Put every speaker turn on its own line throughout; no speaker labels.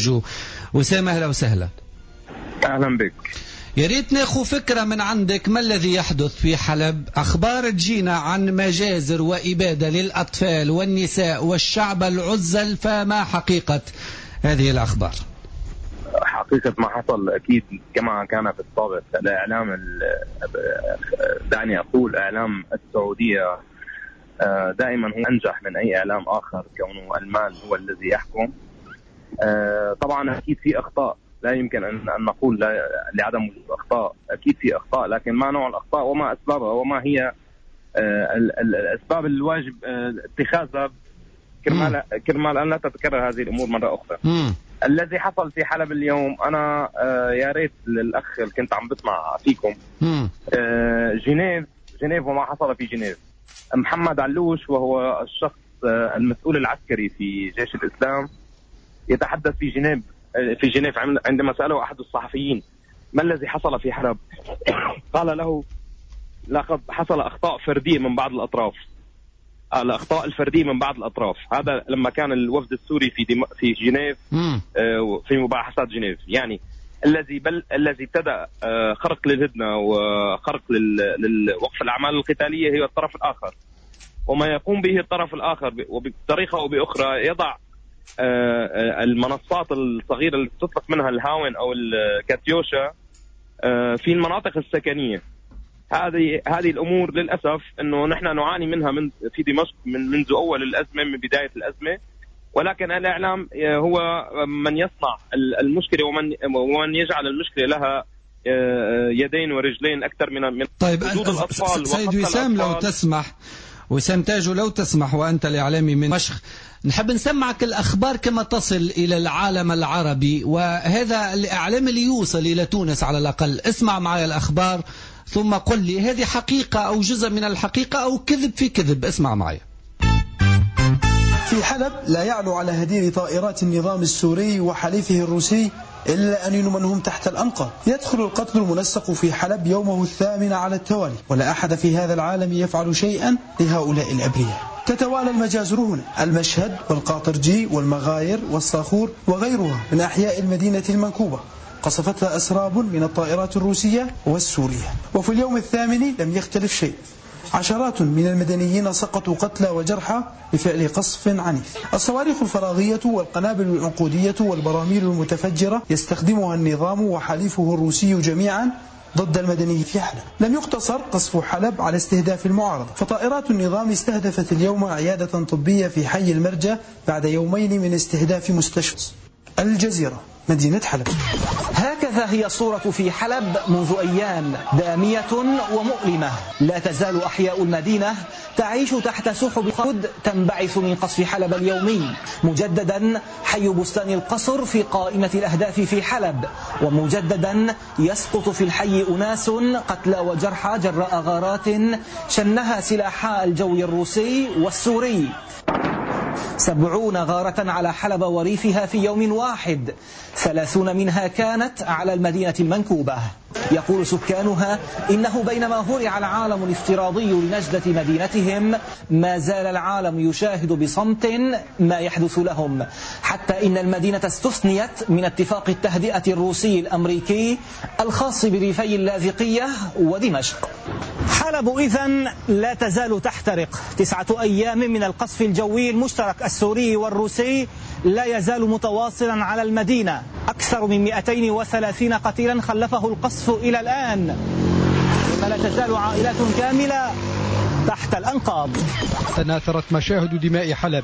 تاجو. وسام أهلا وسهلا.
أهلا بك.
يا ريت ناخذ فكرة من عندك، ما الذي يحدث في حلب؟ أخبار تجينا عن مجازر وإبادة للأطفال والنساء والشعب العزل، فما حقيقة هذه الأخبار؟
حقيقة ما حصل أكيد كما كان في السابق. الإعلام دعني أقول إعلام السعودية دائما هو أنجح من أي إعلام آخر، كونه المال هو الذي يحكم. طبعا أكيد في أخطاء، لا يمكن أن نقول لعدم وجود أخطاء، أكيد في أخطاء، لكن ما نوع الأخطاء وما أسبابها وما هي الأسباب الواجب اتخاذها كرمال أن لا تتكرر هذه الأمور مرة أخرى. الذي حصل في حلب اليوم، أنا يا ريت للأخ اللي كنت عم بسمع فيكم، جنيف وما حصل في جنيف. محمد علوش وهو الشخص المسؤول العسكري في جيش الإسلام يتحدث في جنيف عندما سأله أحد الصحفيين ما الذي حصل في حلب، قال له لقد حصل أخطاء فردية من بعض الأطراف. الأخطاء الفردية من بعض الأطراف، هذا لما كان الوفد السوري في جنيف في مباحثات جنيف. يعني الذي ابتدأ خرق للهدنة وخرق لوقف الأعمال القتالية هي الطرف الآخر، وما يقوم به الطرف الآخر وبطريقة أو بأخرى يضع المنصات الصغيرة اللي تطلق منها الهاون أو الكاتيوشا في المناطق السكنية. هذه الأمور للأسف أنه نحن نعاني منها في دمشق منذ أول الأزمة، من بداية الأزمة، ولكن الإعلام هو من يصنع المشكلة ومن يجعل المشكلة لها يدين ورجلين أكثر من
طيب
وجود الأطفال.
سيد وسام لو تسمح، وسام تاجو لو تسمح، وأنت الإعلامي من دمشق، نحب نسمعك الأخبار كما تصل إلى العالم العربي، وهذا الإعلام اللي يوصل إلى تونس على الأقل. اسمع معي الأخبار ثم قل لي هذه حقيقة أو جزء من الحقيقة أو كذب في كذب. اسمع معي.
في حلب لا يعلو على هدير طائرات النظام السوري وحليفه الروسي إلا أنين منهم تحت الأنقاض. يدخل القتل المنسق في حلب يومه 8 على التوالي، ولا أحد في هذا العالم يفعل شيئا لهؤلاء الأبرياء. تتوالى المجازر هنا، المشهد والقاطرجي والمغاير والصاخور وغيرها من أحياء المدينة المنكوبة قصفتها أسراب من الطائرات الروسية والسورية. وفي اليوم 8 لم يختلف شيء، عشرات من المدنيين سقطوا قتلى وجرحى بفعل قصف عنيف. الصواريخ الفراغية والقنابل العنقودية والبراميل المتفجرة يستخدمها النظام وحليفه الروسي جميعا ضد المدني في حلب. لم يقتصر قصف حلب على استهداف المعارضة، فطائرات النظام استهدفت اليوم عيادة طبية في حي المرجة بعد يومين من استهداف مستشفى. الجزيرة، مدينة حلب.
هكذا هي الصورة في حلب منذ أيام دامية ومؤلمة. لا تزال أحياء المدينة تعيش تحت سحب خد تنبعث من قصف حلب اليومي. مجددا حي بستان القصر في قائمة الأهداف في حلب، ومجددا يسقط في الحي أناس قتلى وجرحى جراء غارات شنها سلاحا الجو الروسي والسوري. 70 غارة على حلب وريفها في يوم واحد، 30 منها كانت على المدينة المنكوبة. يقول سكانها إنه بينما هرع العالم الافتراضي لنجدة مدينتهم، ما زال العالم يشاهد بصمت ما يحدث لهم، حتى إن المدينة استثنيت من اتفاق التهدئة الروسي الأمريكي الخاص بريفي اللاذقية ودمشق. حلب إذن لا تزال تحترق. 9 أيام من القصف الجوي المشترك السوري والروسي لا يزال متواصلا على المدينة. أكثر من 230 قتيلا خلفه القصف إلى الآن، فلا تزال عائلات كاملة تحت الأنقاض.
تناثرت مشاهد دماء حلب.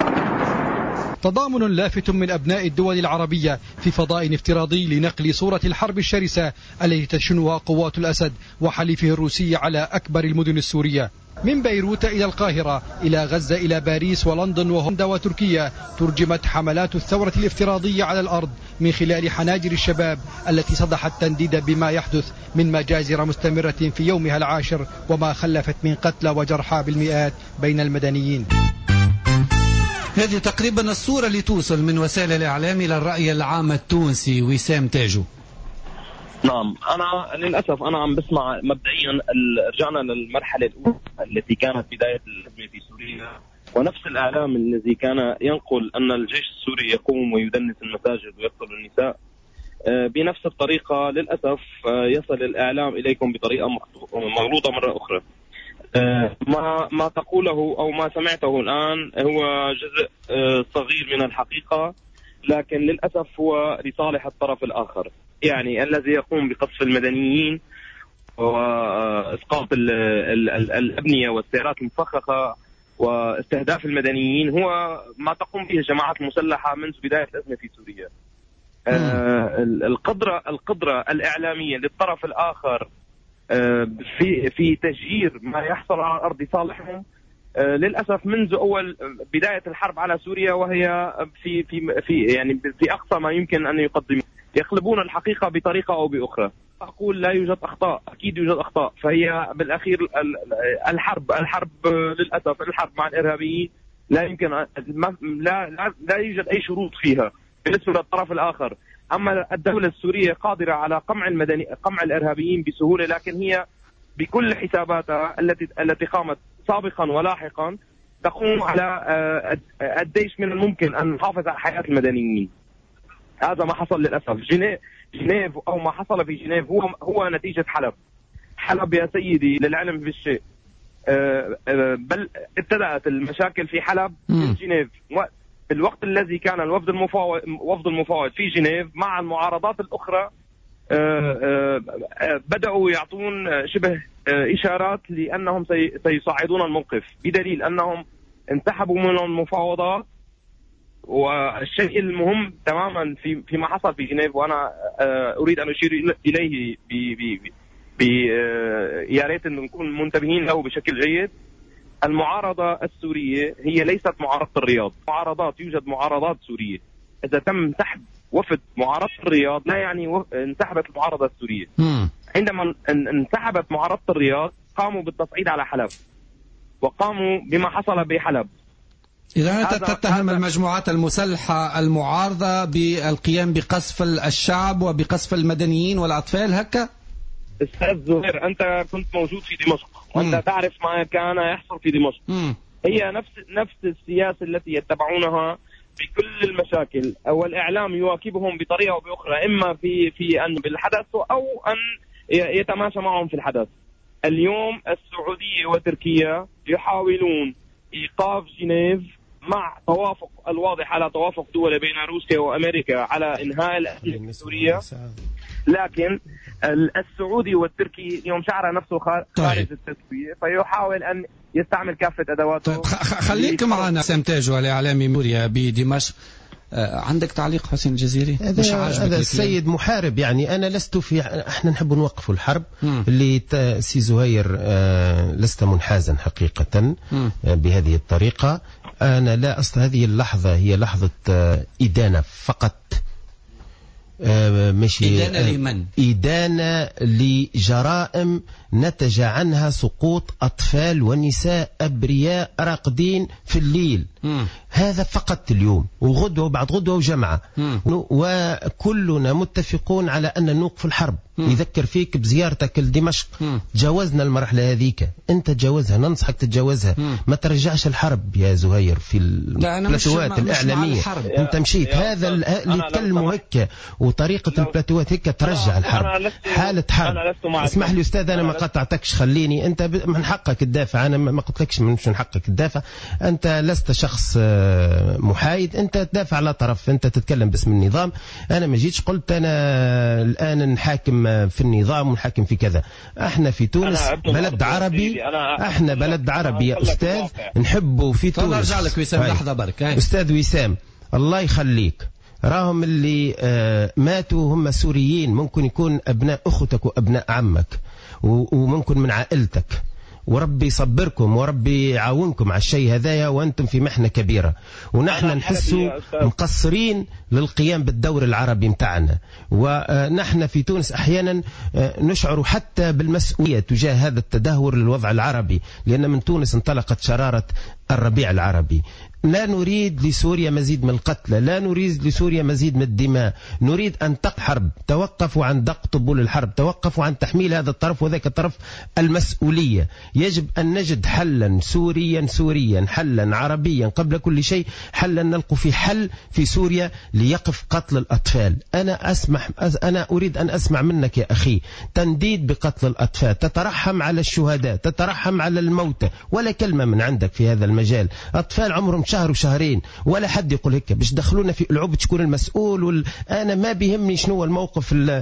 تضامن لافت من أبناء الدول العربية في فضاء افتراضي لنقل صورة الحرب الشرسة التي تشنها قوات الأسد وحليفه الروسي على أكبر المدن السورية. من بيروت إلى القاهرة إلى غزة إلى باريس ولندن وهولندا وتركيا، ترجمت حملات الثورة الافتراضية على الأرض من خلال حناجر الشباب التي صدحت تنديد بما يحدث من مجازر مستمرة في يومها العاشر، وما خلفت من قتلى وجرحى بالمئات بين المدنيين.
هذه تقريبا الصورة اللي توصل من وسائل الإعلام إلى الرأي العام التونسي. وسام تاجو.
نعم، أنا للأسف أنا عم بسمع مبدئيا رجعنا للمرحلة الأولى التي كانت بداية الأزمة في سوريا، ونفس الإعلام الذي كان ينقل أن الجيش السوري يقوم ويدنس المساجد ويقتل بنفس الطريقة للأسف يصل الإعلام إليكم بطريقة مغلوطة مرة أخرى. ما تقوله أو ما سمعته الآن هو جزء صغير من الحقيقة، لكن للأسف هو لصالح الطرف الآخر، يعني الذي يقوم بقصف المدنيين وإسقاط الأبنية والسيارات المفخخة واستهداف المدنيين هو ما تقوم به الجماعات المسلحة منذ بداية الأزمة في سوريا. القدرة الإعلامية للطرف الآخر في تشجير ما يحصل على الأرض لصالحهم للأسف منذ أول بداية الحرب على سوريا، وهي في أقصى ما يمكن أن يقدموا، يقلبون الحقيقة بطريقة أو بأخرى. أقول لا يوجد أخطاء، أكيد يوجد أخطاء، فهي بالأخير الحرب للأسف الحرب مع الإرهابيين لا يمكن لا يوجد أي شروط فيها بالنسبة للطرف الآخر. أما الدولة السورية قادرة على قمع الإرهابيين بسهولة، لكن هي بكل حساباتها التي قامت سابقا ولاحقا تقوم على الديش من الممكن أن نحافظ على حياة المدنيين. هذا ما حصل للأسف. جنيف أو ما حصل في جنيف هو نتيجة حلب يا سيدي، للعلم بالشيء. بل ابتدأت المشاكل في حلب من جنيف، في الوقت الذي كان وفد المفاوض في جنيف مع المعارضات الأخرى بدأوا يعطون شبه إشارات لأنهم سيصعدون الموقف، بدليل أنهم انسحبوا من المفاوضات. والشيء المهم تماما فيما حصل في جنيف، وأنا أريد أن أشير إليه يا ريت أن نكون منتبهين له بشكل جيد. المعارضة السورية هي ليست معارضة الرياض، يوجد معارضات سورية. إذا تم سحب وفد معارضة الرياض لا يعني انسحبت المعارضة السورية. عندما انسحبت معارضة الرياض قاموا بالتصعيد على حلب وقاموا بما حصل بحلب.
إذا أنت تتهم المجموعات المسلحة المعارضة بالقيام بقصف الشعب وبقصف المدنيين والأطفال هكا؟
أستاذ زهير، أنت كنت موجود في دمشق وأنت تعرف ما كان يحصل في دمشق. هي نفس السياسة التي يتبعونها بكل المشاكل، أو الإعلام يواكبهم بطريقة أو بأخرى، إما في أن بالحدث أو أن يتماشى معهم في الحدث. اليوم السعودية وتركيا يحاولون إيقاف جنيف مع توافق الواضح على توافق دول بين روسيا وأمريكا على إنهاء الأزمة السورية، لكن السعودي والتركي اليوم شعر نفسه خارج التسوية، فيحاول أن يستعمل كافة أدواته.
خليك معنا سمتاج والإعلامي موريا بدمشق. عندك تعليق حسين الجزيري؟ مش عاجبك
هذا السيد محارب، يعني أنا لست احنا نحب نوقف الحرب اللي سي زهير لست منحازا حقيقة بهذه الطريقة. أنا لا هذه اللحظة هي لحظة إدانة فقط، مش
إدانة لمن؟
إدانة لجرائم نتج عنها سقوط أطفال ونساء أبرياء راقدين في الليل. هذا فقط اليوم، وغدوة وبعد غدوة وجمعة، وكلنا متفقون على أن نوقف الحرب. يذكر فيك بزيارتك لدمشق، تجاوزنا المرحلة هذيك، أنت تجاوزها، ننصحك تتجاوزها. ما ترجعش الحرب يا زهير في البلاتوات الإعلامية. أنت مشيت هذا اللي يتكلموا هيك، وطريقة البلاتوات هيك ترجع الحرب، حالة حرب. اسمح لي أستاذ، أنا ما قطعتكش، خليني. أنت من حقك تدافع، أنا ما قلتلكش مش من حقك تدافع. أنت لست شخص محايد، أنت تدافع على طرف، أنت تتكلم باسم النظام. أنا ما جيتش قلت أنا الآن نحاكم في النظام ونحاكم في كذا. احنا في تونس بلد عربي، احنا بلد عربي يا أستاذ، نحبه في تونس.
نرجع لك وسام لحظة برك.
أستاذ وسام الله يخليك، راهم اللي ماتوا هم سوريين، ممكن يكون أبناء أختك وأبناء عمك وممكن من عائلتك، وربي يصبركم وربي يعاونكم على الشيء هذايا، وأنتم في محنة كبيرة، ونحن نحسوا مقصرين للقيام بالدور العربي متاعنا. ونحن في تونس أحيانا نشعر حتى بالمسؤولية تجاه هذا التدهور للوضع العربي، لأن من تونس انطلقت شرارة الربيع العربي. لا نريد لسوريا مزيد من القتلى، لا نريد لسوريا مزيد من الدماء، نريد أن حرب. توقفوا عن دق طبول الحرب، توقفوا عن تحميل هذا الطرف وذاك الطرف المسؤولية. يجب أن نجد حلا سوريا، حلا عربيا قبل كل شيء، حلا نلقوا في حل في سوريا ليقف قتل الأطفال. أنا أريد أن أسمع منك يا أخي تنديد بقتل الأطفال، تترحم على الشهداء، تترحم على الموتى، ولا كلمة من عندك في هذا المجال. أطفال عمرهم شهر وشهرين، ولا حد يقول هيك باش دخلونا في ألعوبة تكون المسؤول. أنا ما بيهمني شنو الموقف
لا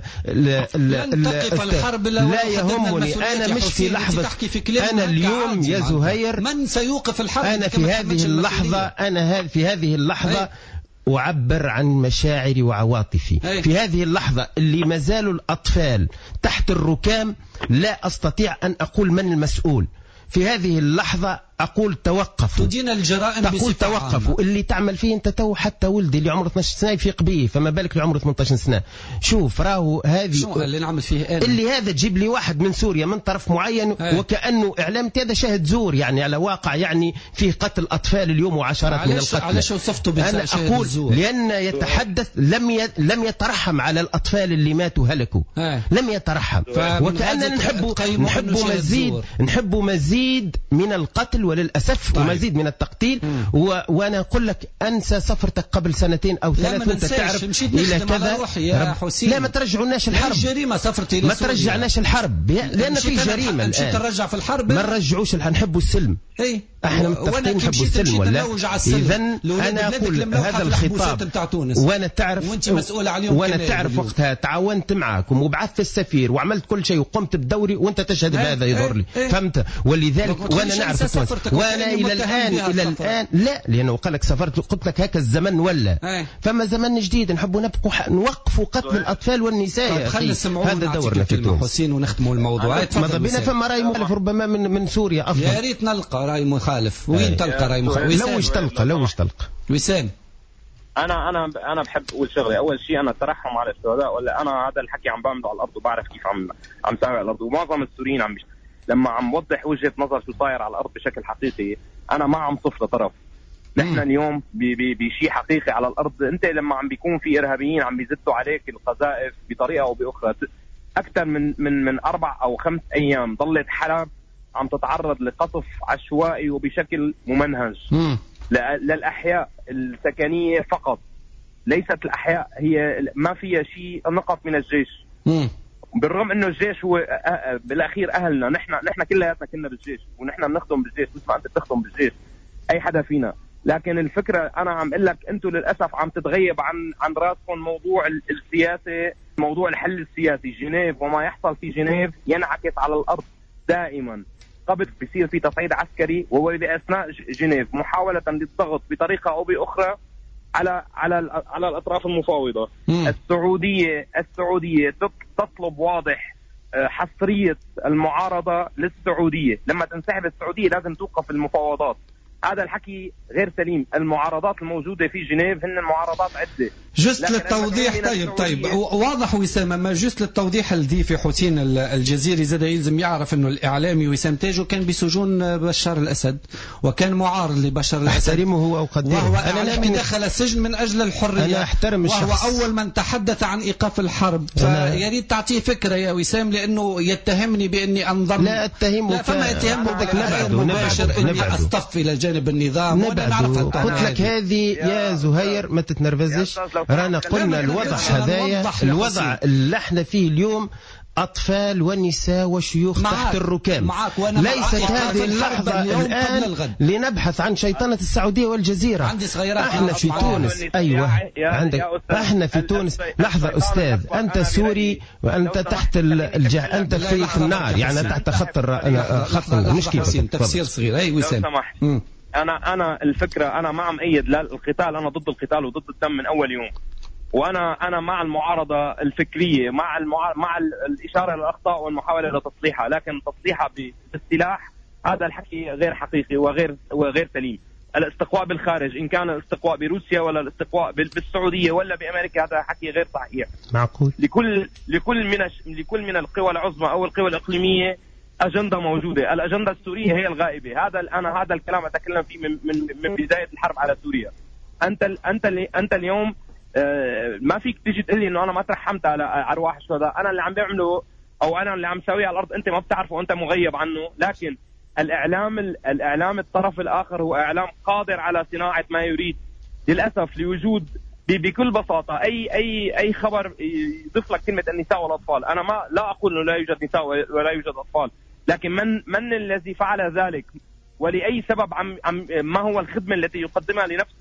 يهمني. أنا مش في لحظة، أنا اليوم يا زهير
من سيوقف الحرب؟
أنا في هذه اللحظة أعبر عن مشاعري وعواطفي. في هذه اللحظة اللي ما زالوا الأطفال تحت الركام، لا أستطيع أن أقول من المسؤول. في هذه اللحظة أقول توقفوا.
تدين الجرائم
تقول توقفوا. اللي تعمل فيه أنت تو حتى ولدي اللي عمره 12 سنة يفيق به، فما بالك اللي عمره 18 سنة. شوف راهو هذه
شو اللي نعمل فيه أنا؟
اللي هذا تجيب لي واحد من سوريا من طرف معين وكأنه إعلام هذا شاهد زور، يعني على واقع يعني فيه قتل أطفال اليوم وعشرات من القتلى.
علاش وصفته
أنا أقول الزور؟ لأن يتحدث لم يترحم على الأطفال اللي ماتوا هلكوا، لم يترحم. وكأننا نحب مزيد من القتل وللأسف ومزيد من التقتيل. وأنا أقول لك أنسى سفرتك قبل 2 أو 3 وأنت تعرف إلى كذا. لا ما ترجعوناش الحرب،
جريمة سفرتي
ما ترجعناش الحرب لأن في جريمة الآن.
ترجع في الحرب
ما نرجعوش نحب السلم. احنا متفقين نحب السلم ولا؟ إذا أنا أقول هذا الخطاب وأنا تعرف
وأنت مسؤول عليهم،
وأنا تعرف وقتها تعاونت معكم وبعثت السفير وعملت كل شيء وقمت بدوري وأنت تشهد بهذا يضر لي. فهمت؟ ولذلك وأنا نعرف وأنا إلى الآن لا، لأنه قال لك سافرت قلت لك هكا الزمن ولا فما زمن جديد نحبوا نوقفوا قتل الأطفال والنساء يا أخي. هذا دورنا في تونس.
حسين ونختموا الموضوع.
ماذا بنا فما رأي مخالف ربما من سوريا أفضل.
يا ريت نلقى رأي مخالف. وين تلقى رأي مخالف؟
لو تلقى
وسام.
انا بحب اقول شغله. اول شيء انا ترحم على الشهداء، ولا انا هذا الحكي عم بعمله على الارض وبعرف كيف عم ساوي على الارض، ومعظم السوريين لما عم وضح وجهه نظر شو صاير على الارض بشكل حقيقي. انا ما عم صف لطرف. نحن اليوم بشيء حقيقي على الارض. انت لما عم بيكون في ارهابيين عم بيزتوا عليك القذائف بطريقه او باخرى، اكثر من 4 أو 5 ايام ضلت حلب عم تتعرض لقصف عشوائي وبشكل ممنهج للأحياء السكنية فقط. ليست الأحياء هي ما فيها شيء نقط من الجيش. بالرغم انه الجيش هو بالاخير اهلنا. نحن كلياتنا كنا بالجيش ونحن بنخدم بالجيش مثل ما انت بتخدم بالجيش، اي حدا فينا. لكن الفكره انا عم اقول لك انتم للاسف عم تتغيب عن راسكم موضوع السياسه، موضوع الحل السياسي. جنيف وما يحصل في جنيف ينعكس على الارض دائما. قبل بيصير في تصعيد عسكري وهو باثناء جنيف محاوله للضغط بطريقه او باخرى على الاطراف المفاوضه. السعوديه تطلب واضح حصريه المعارضه للسعوديه. لما تنسحب السعوديه لازم توقف المفاوضات. هذا الحكي غير سليم. المعارضات الموجودة في جنيف هن المعارضات عدة.
جست للتوضيح. طيب واضح وسام. ما جست للتوضيح الضيف حسين الجزيري زاد يلزم يعرف انه الاعلامي وسام تاجو كان بسجون بشار الاسد وكان معارض لبشار الاسد.
احترمه واقدره.
وهو اعلامي دخل السجن من اجل الحرية.
انا احترم الشخص.
وهو اول من تحدث عن ايقاف الحرب. فيريد تعطيه فكرة يا وسام لانه يتهمني باني انضم.
لا اتهمه.
لا فما اتهامه
مباشر
اني اصطف الى جانب النظام.
قلت لك هذه يا زهير ما تتنرفزش. رانا قلنا الوضع هذايا الوضع اللي احنا فيه اليوم أطفال ونساء وشيوخ تحت الركام. ليست هذه اللحظة الآن لنبحث عن شيطنة السعودية والجزيرة.
عندي صغيرات.
احنا في تونس. أيوة عندك. احنا في تونس. لحظة أستاذ، أنت سوري وأنت تحت أنت في النار يعني تحت خط مش كيف.
تفسير صغير. أي وسام.
أنا الفكرة أنا ما عم أيد لا القتال. أنا ضد القتال وضد الدم من أول يوم. وانا مع المعارضه الفكريه، مع الاشاره للاخطاء والمحاوله لتصليحها، لكن تصليحها بالسلاح هذا الحكي غير حقيقي وغير سليم. الاستقواء بالخارج ان كان الاستقواء بروسيا ولا الاستقواء بالسعوديه ولا بامريكا هذا حكي غير صحيح.
معقول.
لكل من القوى العظمى او القوى الاقليميه أجندة موجودة. الأجندة السورية هي الغائبة. هذا الكلام أتكلم فيه من بداية الحرب على سوريا. أنت اليوم ما فيك تيجي تقول لي إنه أنا ما ترحمت على أرواح الشهداء. أنا اللي عم بعمله أو أنا اللي عم سويه على الأرض أنت ما بتعرفه وأنت مغيب عنه. لكن الإعلام الطرف الآخر هو إعلام قادر على صناعة ما يريد. للأسف لوجود بكل بساطة أي خبر يضيف لك كلمة النساء والأطفال. أنا لا أقول إنه لا يوجد نساء ولا يوجد أطفال، لكن من الذي فعل ذلك ولأي سبب؟ ما هو الخدمة التي يقدمها لنفس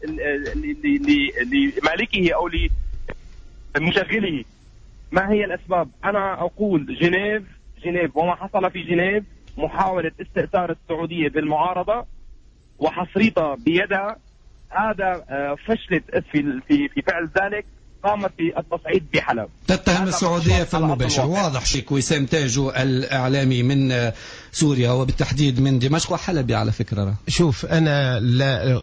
لمالكه أو لمشغله؟ ما هي الأسباب؟ أنا أقول جنيف وما حصل في جنيف محاولة استئثار السعودية بالمعارضة وحصريطة بيدها. هذا فشلت في فعل ذلك. قامت بالتصعيد بحلب.
تتهم السعودية في المباشر. واضح شيك وسام تاجو الإعلامي من سوريا وبالتحديد من دمشق وحلبي على فكرة.
شوف أنا لا